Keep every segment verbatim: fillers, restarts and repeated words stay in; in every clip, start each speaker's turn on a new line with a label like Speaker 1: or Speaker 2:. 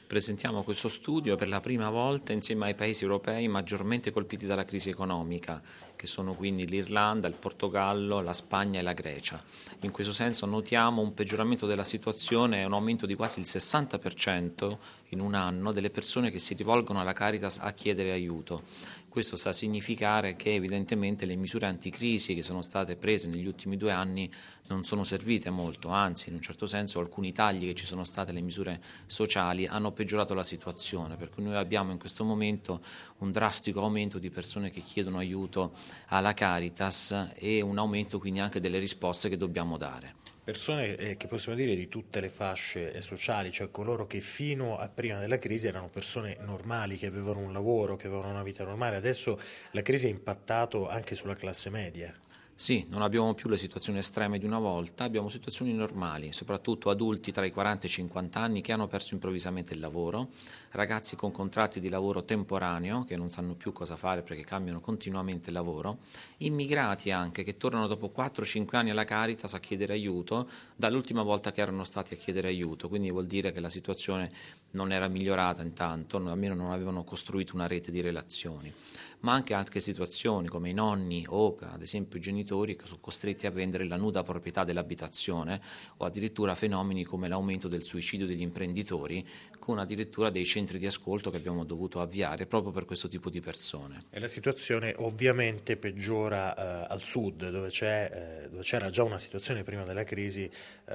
Speaker 1: Presentiamo questo studio per la prima volta insieme ai paesi europei maggiormente colpiti dalla crisi economica, che sono quindi l'Irlanda, il Portogallo, la Spagna e la Grecia. In questo senso notiamo un peggioramento della situazione e un aumento di quasi il sessanta per cento in un anno delle persone che si rivolgono alla Caritas a chiedere aiuto. Questo sta a significare che evidentemente le misure anticrisi che sono state prese negli ultimi due anni non sono servite molto, anzi in un certo senso alcuni tagli che ci sono state alle misure sociali hanno peggiorato la situazione, per cui noi abbiamo in questo momento un drastico aumento di persone che chiedono aiuto alla Caritas e un aumento quindi anche delle risposte che dobbiamo dare.
Speaker 2: Persone eh, che possiamo dire di tutte le fasce sociali, cioè coloro che fino a prima della crisi erano persone normali, che avevano un lavoro, che avevano una vita normale. Adesso la crisi ha impattato anche sulla classe media.
Speaker 1: Sì, non abbiamo più le situazioni estreme di una volta, abbiamo situazioni normali, soprattutto adulti tra i quaranta e i cinquanta anni che hanno perso improvvisamente il lavoro, ragazzi con contratti di lavoro temporaneo che non sanno più cosa fare perché cambiano continuamente il lavoro, immigrati anche che tornano dopo quattro cinque anni alla Caritas a chiedere aiuto dall'ultima volta che erano stati a chiedere aiuto, quindi vuol dire che la situazione non era migliorata intanto, almeno non avevano costruito una rete di relazioni, ma anche altre situazioni come i nonni o ad esempio i genitori che sono costretti a vendere la nuda proprietà dell'abitazione o addirittura fenomeni come l'aumento del suicidio degli imprenditori con addirittura dei centri di ascolto che abbiamo dovuto avviare proprio per questo tipo di persone.
Speaker 2: E la situazione ovviamente peggiora eh, al sud dove, c'è, eh, dove c'era già una situazione prima della crisi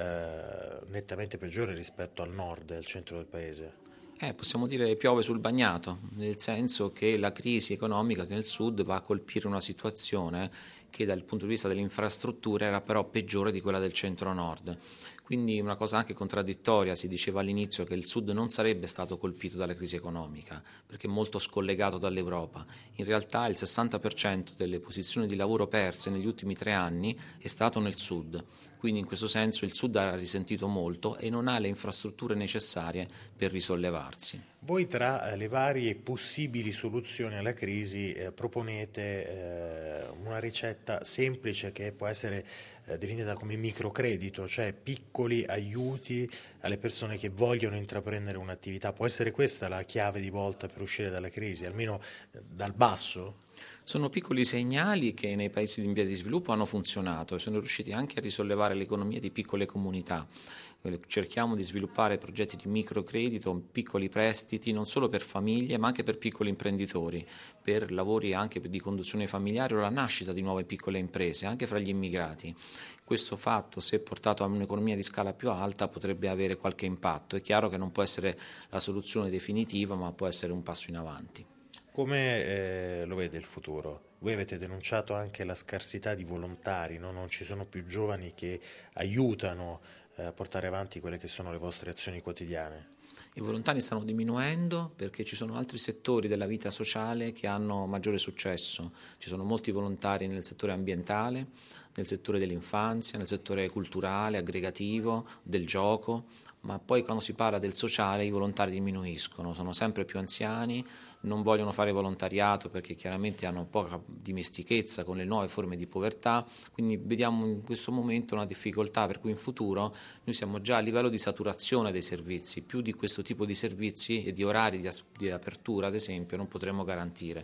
Speaker 2: eh, nettamente peggiore rispetto al nord e al centro del paese.
Speaker 1: Eh, possiamo dire piove sul bagnato, nel senso che la crisi economica nel sud va a colpire una situazione che dal punto di vista delle infrastrutture era però peggiore di quella del centro-nord. Quindi una cosa anche contraddittoria, si diceva all'inizio che il sud non sarebbe stato colpito dalla crisi economica perché è molto scollegato dall'Europa. In realtà il sessanta per cento delle posizioni di lavoro perse negli ultimi tre anni è stato nel sud. Quindi in questo senso il sud ha risentito molto e non ha le infrastrutture necessarie per risollevarsi.
Speaker 2: Voi tra le varie possibili soluzioni alla crisi eh, proponete eh, una ricetta semplice che può essere eh, definita come microcredito, cioè piccoli aiuti alle persone che vogliono intraprendere un'attività. Può essere questa la chiave di volta per uscire dalla crisi, almeno eh, dal basso?
Speaker 1: Sono piccoli segnali che nei paesi in via di sviluppo hanno funzionato e sono riusciti anche a risollevare l'economia di piccole comunità. Cerchiamo di sviluppare progetti di microcredito, piccoli prestiti, non solo per famiglie ma anche per piccoli imprenditori, per lavori anche di conduzione familiare o la nascita di nuove piccole imprese, anche fra gli immigrati. Questo fatto, se portato a un'economia di scala più alta, potrebbe avere qualche impatto. È chiaro che non può essere la soluzione definitiva, ma può essere un passo in avanti.
Speaker 2: Come eh, lo vede il futuro? Voi avete denunciato anche la scarsità di volontari, no? Non ci sono più giovani che aiutano eh, a portare avanti quelle che sono le vostre azioni quotidiane.
Speaker 1: I volontari stanno diminuendo perché ci sono altri settori della vita sociale che hanno maggiore successo. Ci sono molti volontari nel settore ambientale, nel settore dell'infanzia, nel settore culturale, aggregativo, del gioco, ma poi quando si parla del sociale i volontari diminuiscono, sono sempre più anziani, non vogliono fare volontariato perché chiaramente hanno poca dimestichezza con le nuove forme di povertà, quindi vediamo in questo momento una difficoltà per cui in futuro noi siamo già a livello di saturazione dei servizi, più di questo tipo di servizi e di orari di, as- di apertura ad esempio non potremo garantire.